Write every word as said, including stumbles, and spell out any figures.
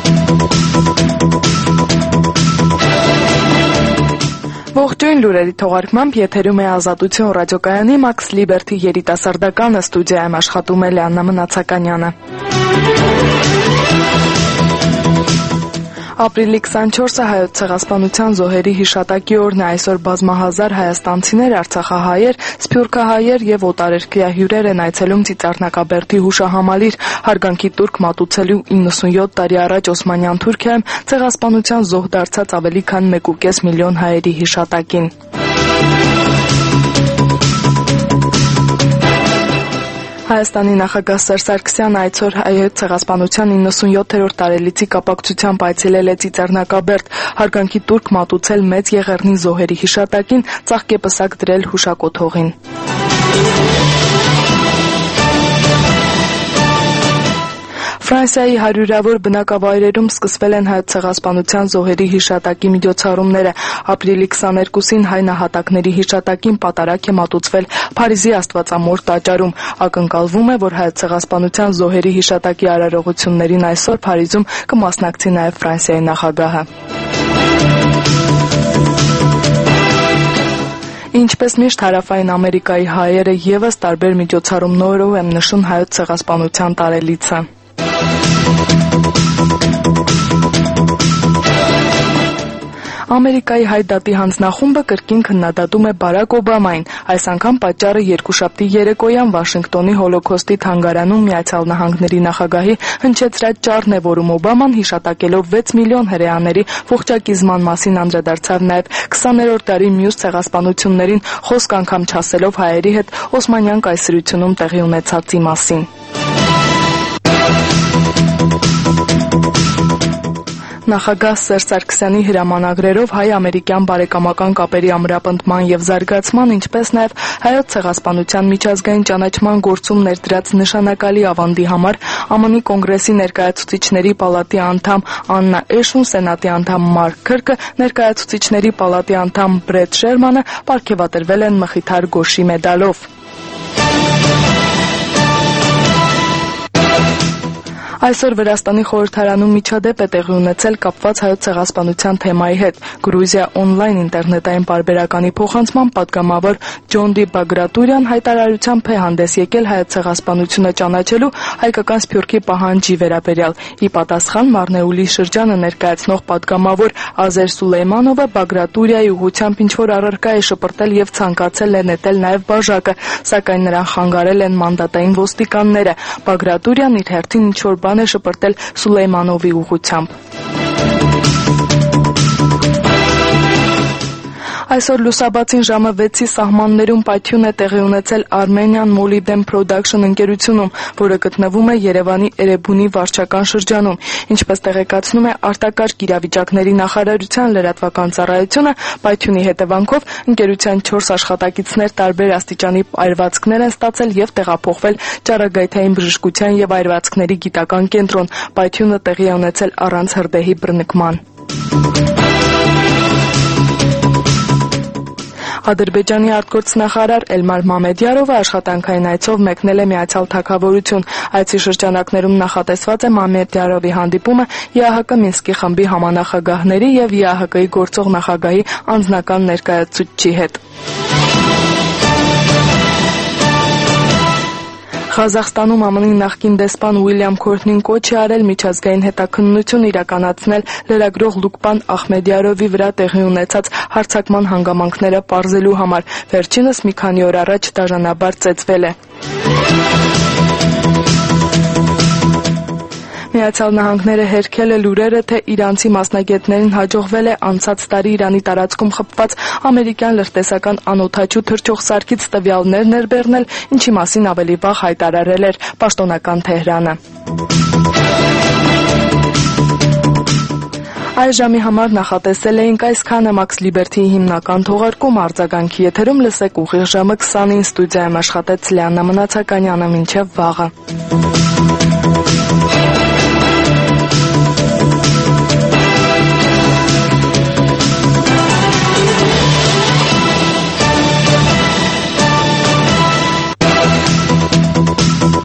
Ողջույն, լուրերի թողարկմամբ եթերում է Ազատություն ռադիոկայանի Max Liberty երիտասարդականը, ստուդիայում աշխատում է Լիաննա Մնացականյանը։ Ապրիլի քսանչորսը հայոց ցեղասպանության զոհերի հիշատակի օրն է։ Այսօր բազմահազար հայաստանցիներ, արցախահայեր, սփյուռքահայեր եւ օտարերկրյա հյուրեր են այցելում Ծիծեռնակաբերդի հուշահամալիր։ Հարգանքի տուրք մատուցելու իննսունյոթ տարի առաջ Օսմանյան Թուրքիայում ցեղասպանության զոհ դարձած ավելի քան մեկ ու կես միլիոն հայերի հիշատակին։ Հայաստանի նախագահ Սերժ Սարգսյանը այսօր հայոց ցեղասպանության իննսունյոթերորդ տարելիցի կապակցությամբ այցելել է Ծիծեռնակաբերդ, հարգանքի տուրք մատուցել Մեծ Եղեռնի զոհերի հիշատակին, ծաղկեպսակ դրել հուշակոթողին։ Ֆրանսիայի հարյուրավոր բնակավայրերում սկսվել են հայոց ցեղասպանության զոհերի հիշատակի միջոցառումները։ Ապրիլի քսաներկուսին հայ նահատակների հիշատակին պատարագ է մատուցվել Փարիզի Աստվածամոր տաճարում։ Ակնկալվում է, որ հայոց ցեղասպանության զոհերի հիշատակի արարողություններին այսօր Փարիզում կմասնակցի նաև Ֆրանսիայի նախագահը։ Ինչպես միշտ Հարավային Ամերիկայի հայերը ևս տարբեր միջոցառումներով են նշում հայոց ցեղասպանության տարելիցը։ Ամերիկայի Հայ դատի հանձնախումբը կրկին քննադատում է Բարակ Օբամային։ Այս անգամ պատճառը երկուշաբթի երեկոյան Վաշինգտոնի Հոլոքոստի թանգարանում Միացյալ Նահանգների նախագահի հնչեցրած ճառն է, որում Օբաման հիշատակելով վեց միլիոն հրեաների ողջակիզման մասին անդրադարձավ նաև քսաներորդ դարի մյուս ցեղասպանություններին, խոսք անգամ չասելով հայերի հետ Օսմանյան կայսրությունում տեղի ունեցածի մասին։ Նախագահ Սերժ Սարգսյանի հրամանագրերով հայ-ամերիկյան բարեկամական կապերի ամրապնդման եւ զարգացման, ինչպես նաեւ հայոց ցեղասպանության միջազգային ճանաչման գործում ներդրած նշանակալի ավանդի համար ԱՄՆ-ի Կոնգրեսի ներկայացուցիչների պալատի անդամ Աննա Էշուն, Սենատի անդամ Մարկ Քըրկը, ներկայացուցիչների պալատի անդամ Բրեդ Շերմանը պարգևատրվել են Մխիթար Գոշի մեդալով։ Այսօր Վրաստանի խորհրդարանում միջադեպ է տեղի ունեցել կապված հայոց ցեղասպանության թեմայի հետ։ Գրուզիա օնլայն ինտերնետային պարբերականի փոխանցման պատգամավոր Ջոն Դի Բագրատուրյան հայտարարությամբ է հանդես եկել հայոց ցեղասպանությունը ճանաչելու հայկական սփյուռքի պահանջի վերաբերյալ։ Ի պատասխան Մարնեուլի շրջանը ներկայացնող պատգամավոր Ազեր Սուլեյմանովը Բագրատուրիայի ուղղությամբ ինչ-որ առարկա է շպրտել եւ ցանկացել է նետել նաեւ բաժակը, սակայն նրան խանգարել են մանդատային ոստիկանները։ Բագրատուրյան իր հերթին ինչ-որ բան է շպրտել Սուլեյմանովի ուղղությամբ։ Այսօր լուսաբացին ժամը վեցի սահմաններում պայթյուն է տեղի ունեցել Armenian Molybden Production ընկերությունում, որը գտնվում է Երևանի Էրեբունի վարչական շրջանում։ Ինչպես տեղեկացնում է արտակարգ իրավիճակների նախարարության լրատվական ծառայությունը, պայթյունի հետևանքով ընկերության չորս աշխատակիցներ տարբեր աստիճանի այրվածքներ են ստացել եւ տեղափոխվել ճառագայթային բժշկության եւ այրվածքների գիտական կենտրոն։ Պայթյունը տեղի է ունեցել առանց հրդեհի բռնկման։ Ադրբեջանի արտգործնախարար Էլմար Մամեդյարովը աշխատանքային այցով մեկնել է Միացյալ Թագավորություն։ Այցի շրջանակներում նախատեսված է Մամեդյարովի հանդիպումը ԵԱՀԿ Մինսկի խմբի համանախագահների եւ ԵԱՀԿ-ի գործող նախագահի անձնական ներկայացուցչի հետ։ Ղազախստանում ԱՄՆ-ի նախկին դեսպան Ուիլյամ Քորթնին կոչ է արել միջազգային հետաքննություն իրականացնել լրագրող Լուկպան Ախմեդյարովի վրա տեղի ունեցած հարձակման հանգամանքները պարզելու համար։ Վերջինս մի քանի օր առաջ դաժանաբար ծեծվել է։ Միացյալ Նահանգները հերքել է լուրերը, թե իրանցի մասնագետներին հաջողվել է անցած տարի Իրանի տարածքում խփված ամերիկյան լրտեսական անօդաչու թռչող սարքից տվյալներ ներբեռնել, ինչի մասին ավելի վաղ հայտարարել էր պաշտոնական Թեհրանը։ Այս ժամի համար նախատեսել էինք այսքանը Max Liberty-ի հիմնական թողարկում, արձագանքի եթերում լսեք ուղիղ ժամը քսանին, ստուդիայում աշխատեց Լիաննա Մնացականյանը, մինչև վաղը։